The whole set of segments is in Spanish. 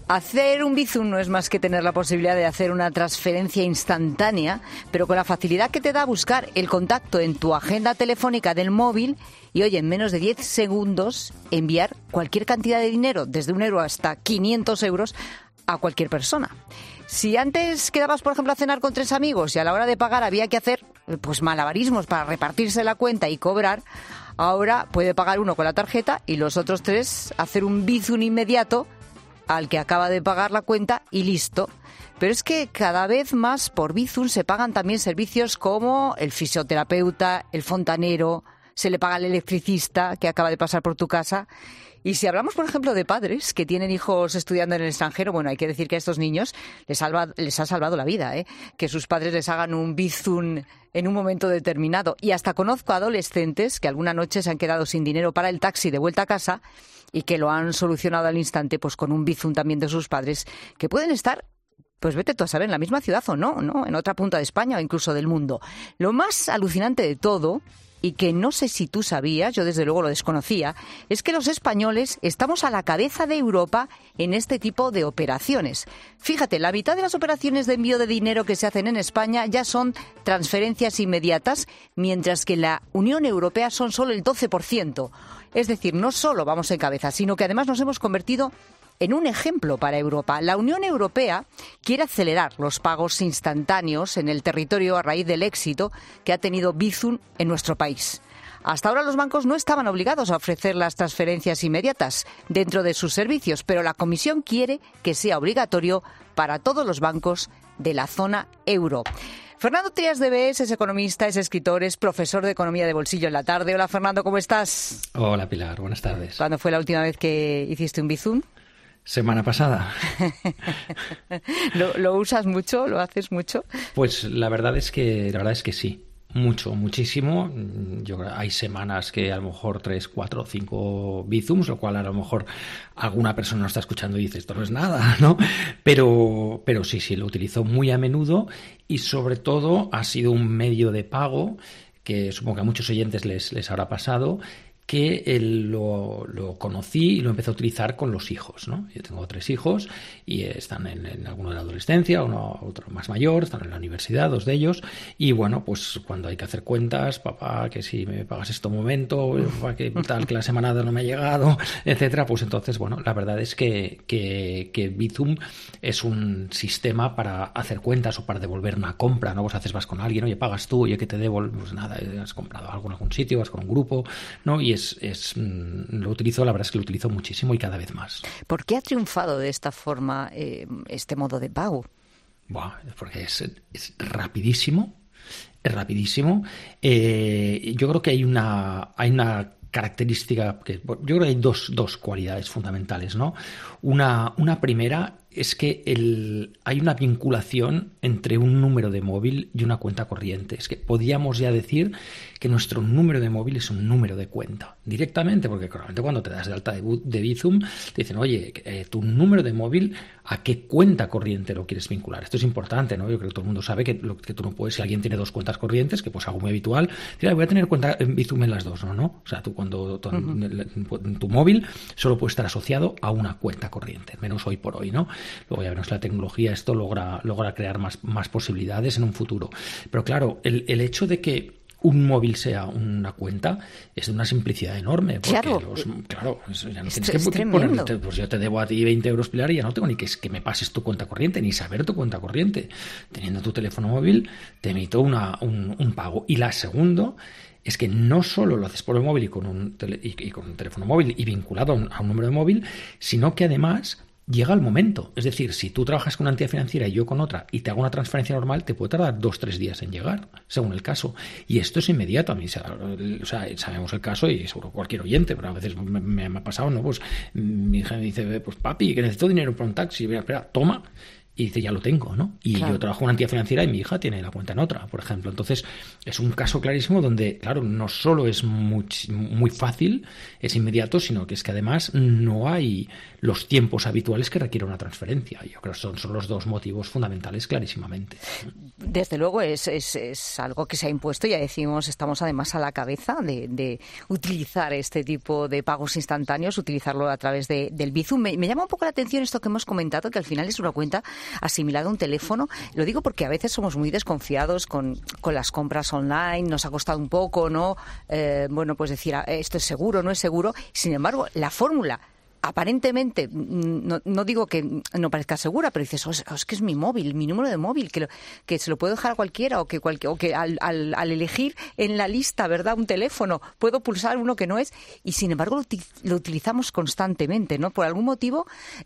Hacer un Bizum no es más que tener la posibilidad de hacer una transferencia instantánea, pero con la facilidad que te da buscar el contacto en tu agenda telefónica del móvil y, oye, en menos de 10 segundos enviar cualquier cantidad de dinero, desde 1 euro hasta 500 euros, a cualquier persona. Si antes quedabas, por ejemplo, a cenar con 3 amigos y a la hora de pagar había que hacer pues malabarismos para repartirse la cuenta y cobrar, ahora puede pagar uno con la tarjeta y los otros 3 hacer un Bizum inmediato al que acaba de pagar la cuenta y listo. Pero es que cada vez más por Bizum se pagan también servicios como el fisioterapeuta, el fontanero, se le paga al electricista que acaba de pasar por tu casa. Y si hablamos, por ejemplo, de padres que tienen hijos estudiando en el extranjero, bueno, hay que decir que a estos niños les ha salvado la vida, que sus padres les hagan un Bizum en un momento determinado. Y hasta conozco adolescentes que alguna noche se han quedado sin dinero para el taxi de vuelta a casa y que lo han solucionado al instante pues con un Bizum también de sus padres, que pueden estar, pues vete tú a saber, en la misma ciudad o no, en otra punta de España o incluso del mundo. Lo más alucinante de todo, y que no sé si tú sabías, yo desde luego lo desconocía, es que los españoles estamos a la cabeza de Europa en este tipo de operaciones. Fíjate, la mitad de las operaciones de envío de dinero que se hacen en España ya son transferencias inmediatas, mientras que en la Unión Europea son solo el 12%. Es decir, no solo vamos en cabeza, sino que además nos hemos convertido en un ejemplo para Europa. La Unión Europea quiere acelerar los pagos instantáneos en el territorio a raíz del éxito que ha tenido Bizum en nuestro país. Hasta ahora los bancos no estaban obligados a ofrecer las transferencias inmediatas dentro de sus servicios, pero la Comisión quiere que sea obligatorio para todos los bancos de la zona euro. Fernando Trías de Bes es economista, es escritor, es profesor de Economía de Bolsillo en la tarde. Hola, Fernando, ¿cómo estás? Hola, Pilar, buenas tardes. ¿Cuándo fue la última vez que hiciste un Bizum? Semana pasada. ¿Lo usas mucho? ¿Lo haces mucho? Pues la verdad es que sí. Muchísimo. Hay semanas que a lo mejor 3, 4, 5 Bizums, lo cual a lo mejor alguna persona nos está escuchando y dice, esto no es nada, ¿no? Pero sí, lo utilizo muy a menudo y sobre todo ha sido un medio de pago que supongo que a muchos oyentes les habrá pasado, que lo conocí y lo empecé a utilizar con los hijos, ¿no? Yo tengo 3 hijos y están en alguno de la adolescencia, otro más mayor, están en la universidad, 2 de ellos, y bueno, pues cuando hay que hacer cuentas, papá, que si me pagas esto un momento, papá, que tal, que la semana no me ha llegado, etcétera, pues entonces, bueno, la verdad es que Bizum es un sistema para hacer cuentas o para devolver una compra, ¿no? Vos vas con alguien, oye, pagas tú, oye, que te debo, pues nada, has comprado algo en algún sitio, vas con un grupo, ¿no? Y la verdad es que lo utilizo muchísimo y cada vez más. ¿Por qué ha triunfado de esta forma este modo de pago? Porque es rapidísimo. Es rapidísimo. Yo creo que hay una característica yo creo que hay dos cualidades fundamentales, ¿no? Una primera es que hay una vinculación entre un número de móvil y una cuenta corriente. Es que podríamos ya decir que nuestro número de móvil es un número de cuenta directamente, porque normalmente cuando te das de alta de Bizum te dicen, oye, tu número de móvil, ¿a qué cuenta corriente lo quieres vincular? Esto es importante, ¿no? Yo creo que todo el mundo sabe que tú no puedes, si alguien tiene 2 cuentas corrientes, que pues algo muy habitual, decir, voy a tener cuenta en Bizum en las 2, ¿no? O sea, tú cuando tu móvil solo puede estar asociado a una cuenta corriente, menos hoy por hoy, ¿no? Luego ya veremos, la tecnología esto logra crear más posibilidades en un futuro. Pero claro, el hecho de que un móvil sea una cuenta es de una simplicidad enorme. Porque ya no tienes que poner, pues yo te debo a ti 20 euros, Pilar, y ya no tengo ni que me pases tu cuenta corriente, ni saber tu cuenta corriente. Teniendo tu teléfono móvil, te emito un pago. Y la segunda es que no solo lo haces por el móvil y con un teléfono móvil y vinculado a un número de móvil, sino que además llega el momento. Es decir, si tú trabajas con una entidad financiera y yo con otra y te hago una transferencia normal, te puede tardar 2-3 días en llegar, según el caso. Y esto es inmediato. A mí, o sea, sabemos el caso y seguro cualquier oyente, pero a veces me ha pasado, ¿no? Pues mi hija me dice, pues papi, que necesito dinero para un taxi. Espera, toma. Y dice, ya lo tengo, ¿no? Y claro. Yo trabajo en una entidad financiera y mi hija tiene la cuenta en otra, por ejemplo. Entonces, es un caso clarísimo donde, claro, no solo es muy fácil, es inmediato, sino que es que además no hay los tiempos habituales que requiere una transferencia. Yo creo que son los dos motivos fundamentales clarísimamente. Desde luego es algo que se ha impuesto, ya decimos, estamos además a la cabeza de utilizar este tipo de pagos instantáneos, utilizarlo a través del Bizum. Me llama un poco la atención esto que hemos comentado, que al final es una cuenta asimilada a un teléfono. Lo digo porque a veces somos muy desconfiados con las compras online, nos ha costado un poco, ¿no? Pues decir, esto es seguro, no es seguro. Sin embargo, la fórmula aparentemente, no digo que no parezca segura, pero dices, es que es mi móvil, mi número de móvil, que se lo puedo dejar a cualquiera, o que al elegir en la lista, ¿verdad?, un teléfono, puedo pulsar uno que no es, y sin embargo lo utilizamos constantemente, ¿no? Por algún motivo,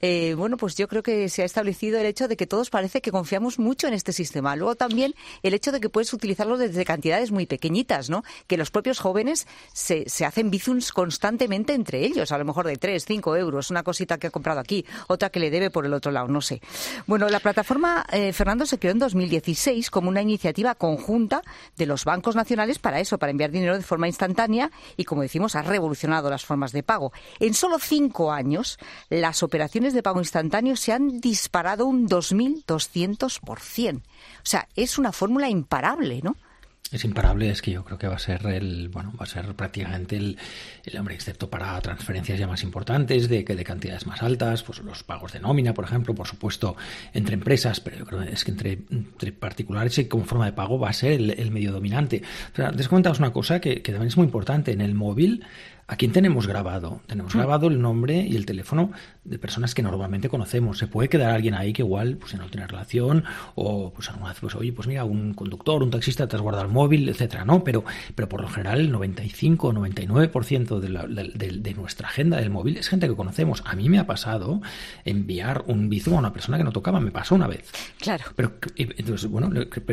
pues yo creo que se ha establecido el hecho de que todos parece que confiamos mucho en este sistema. Luego también el hecho de que puedes utilizarlo desde cantidades muy pequeñitas, ¿no? Que los propios jóvenes se hacen bizums constantemente entre ellos, a lo mejor de 3, 5 euros, una cosita que ha comprado aquí, otra que le debe por el otro lado, no sé. Bueno, la plataforma, Fernando, se creó en 2016 como una iniciativa conjunta de los bancos nacionales para enviar dinero de forma instantánea y, como decimos, ha revolucionado las formas de pago. En solo 5 años, las operaciones de pago instantáneo se han disparado un 2.200%. O sea, es una fórmula imparable, ¿no? Es imparable, es que yo creo que va a ser prácticamente el hombre, excepto para transferencias ya más importantes, de cantidades más altas, pues los pagos de nómina, por ejemplo, por supuesto, entre empresas, pero yo creo que es que entre particulares y como forma de pago va a ser el medio dominante. Pero les comentamos una cosa que también es muy importante. En el móvil, ¿a quién tenemos grabado? Tenemos grabado el nombre y el teléfono de personas que normalmente conocemos. Se puede quedar alguien ahí que igual pues no tiene relación, o pues alguna vez, pues oye, pues mira, un conductor, un taxista te has guardado el móvil, etcétera, ¿no? Pero por lo general el 95 o 99% de nuestra agenda del móvil es gente que conocemos. A mí me ha pasado enviar un Bizum a una persona que no tocaba, me pasó una vez. Claro. Pero entonces, bueno,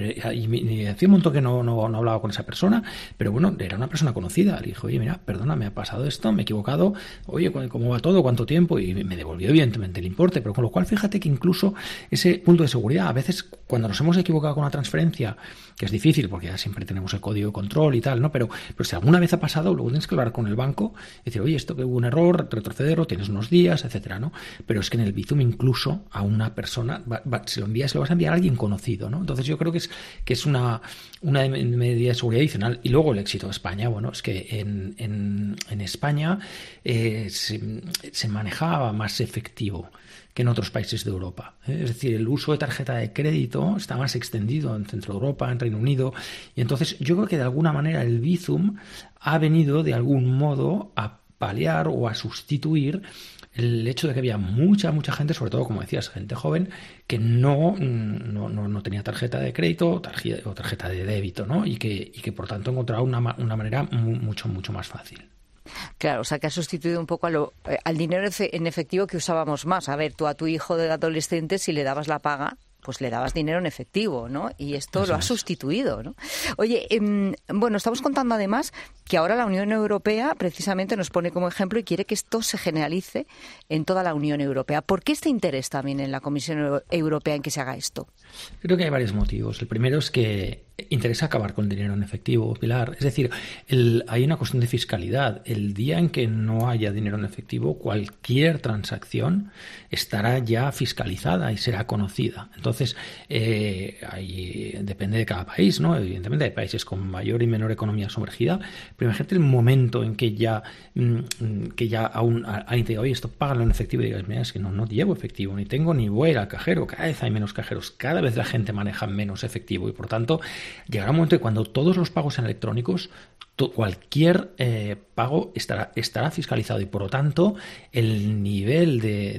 y me hacía un montón que no hablaba con esa persona, pero bueno, era una persona conocida. Le dije, oye, mira, perdona, me ha pasado esto, me he equivocado, oye, ¿cómo va todo? ¿Cuánto tiempo? Y me devolvió evidentemente el importe, pero con lo cual fíjate que incluso ese punto de seguridad, a veces cuando nos hemos equivocado con una transferencia, que es difícil porque ya siempre tenemos el código de control y tal, ¿no? Pero si alguna vez ha pasado, luego tienes que hablar con el banco y decir, oye, esto que hubo un error, retrocederlo, tienes unos días, etcétera, ¿no? Pero es que en el Bizum incluso a una persona, se lo vas a enviar a alguien conocido, ¿no? Entonces yo creo que es una medida de seguridad adicional. Y luego el éxito de España, bueno, es que en España se manejaba más efectivo que en otros países de Europa. Es decir, el uso de tarjeta de crédito está más extendido en Centro Europa, en Reino Unido, y entonces yo creo que de alguna manera el Bizum ha venido de algún modo a paliar o a sustituir el hecho de que había mucha gente, sobre todo, como decías, gente joven, que no tenía tarjeta de crédito o tarjeta de débito, ¿no? Y que por tanto encontraba una manera mucho más fácil. Claro, o sea, que ha sustituido un poco al dinero en efectivo que usábamos más. A ver, tú a tu hijo de adolescente, si le dabas la paga, pues le dabas dinero en efectivo, ¿no? Y esto lo ha sustituido, ¿no? Oye, estamos contando además que ahora la Unión Europea precisamente nos pone como ejemplo y quiere que esto se generalice en toda la Unión Europea. ¿Por qué este interés también en la Comisión Europea en que se haga esto? Creo que hay varios motivos. El primero es que interesa acabar con el dinero en efectivo, Pilar. Es decir, hay una cuestión de fiscalidad. El día en que no haya dinero en efectivo, cualquier transacción estará ya fiscalizada y será conocida. Entonces, depende de cada país, ¿no? Evidentemente hay países con mayor y menor economía sumergida, pero imagínate el momento en que ya aún alguien te diga, oye, esto págalo en efectivo, y digas, mira, es que no llevo efectivo, ni voy a ir al cajero, cada vez hay menos cajeros, cada vez la gente maneja menos efectivo y por tanto llegará un momento en que cuando todos los pagos sean electrónicos, cualquier pago estará fiscalizado y por lo tanto el nivel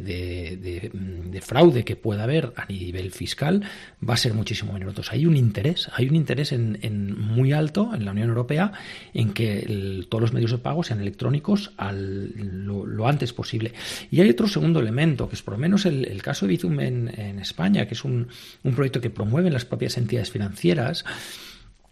de fraude que pueda haber a nivel fiscal va a ser muchísimo menor. Entonces hay un interés en muy alto en la Unión Europea en que todos los medios de pago sean electrónicos lo antes posible. Y hay otro segundo elemento, que es por lo menos el caso de Bizum en España, que es un proyecto que promueven las propias entidades financieras,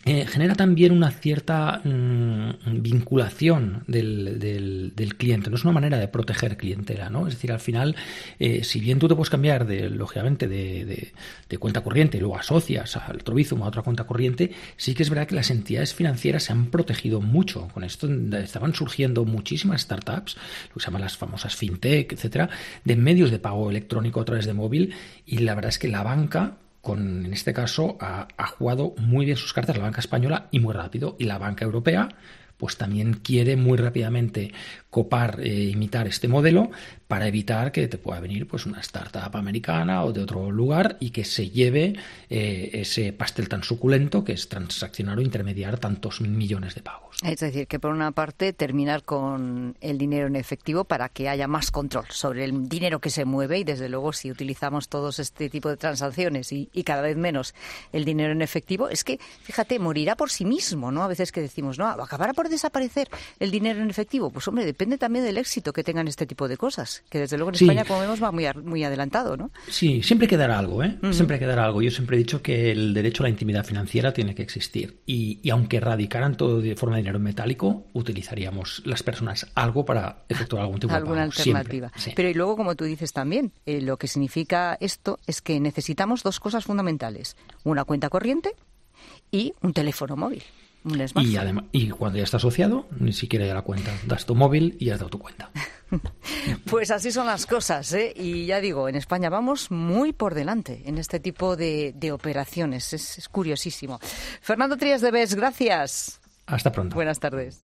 genera también una cierta vinculación del cliente. No es una manera de proteger clientela, ¿no? Es decir, al final, si bien tú te puedes cambiar, lógicamente, de cuenta corriente y luego asocias al otro Bizum a otra cuenta corriente, sí que es verdad que las entidades financieras se han protegido mucho. Con esto estaban surgiendo muchísimas startups, lo que se llaman las famosas fintech, etcétera, de medios de pago electrónico a través de móvil, y la verdad es que la banca, en este caso, ha jugado muy bien sus cartas, la banca española, y muy rápido. Y la banca europea, pues también quiere muy rápidamente copar, imitar este modelo para evitar que te pueda venir pues una startup americana o de otro lugar y que se lleve ese pastel tan suculento que es transaccionar o intermediar tantos millones de pagos. Es decir, que por una parte terminar con el dinero en efectivo para que haya más control sobre el dinero que se mueve, y desde luego si utilizamos todos este tipo de transacciones y cada vez menos el dinero en efectivo, es que, fíjate, morirá por sí mismo, ¿no? A veces que decimos, no, acabará por desaparecer el dinero en efectivo. Pues hombre, depende también del éxito que tengan este tipo de cosas, que desde luego en España, como vemos, va muy adelantado, ¿no? Sí, siempre quedará algo, ¿eh? Siempre quedará algo. Yo siempre he dicho que el derecho a la intimidad financiera tiene que existir. Y aunque radicaran todo de forma de dinero en metálico, utilizaríamos las personas algo para efectuar algún tipo de pago. Alguna alternativa. Sí. Pero y luego, como tú dices también, lo que significa esto es que necesitamos dos cosas fundamentales: una cuenta corriente y un teléfono móvil. Y además, y cuando ya está asociado, ni siquiera ya la cuenta, das tu móvil y has dado tu cuenta. Pues así son las cosas, ¿eh? Y ya digo, en España vamos muy por delante en este tipo de operaciones. Es curiosísimo. Fernando Trías de Bes, gracias. Hasta pronto. Buenas tardes.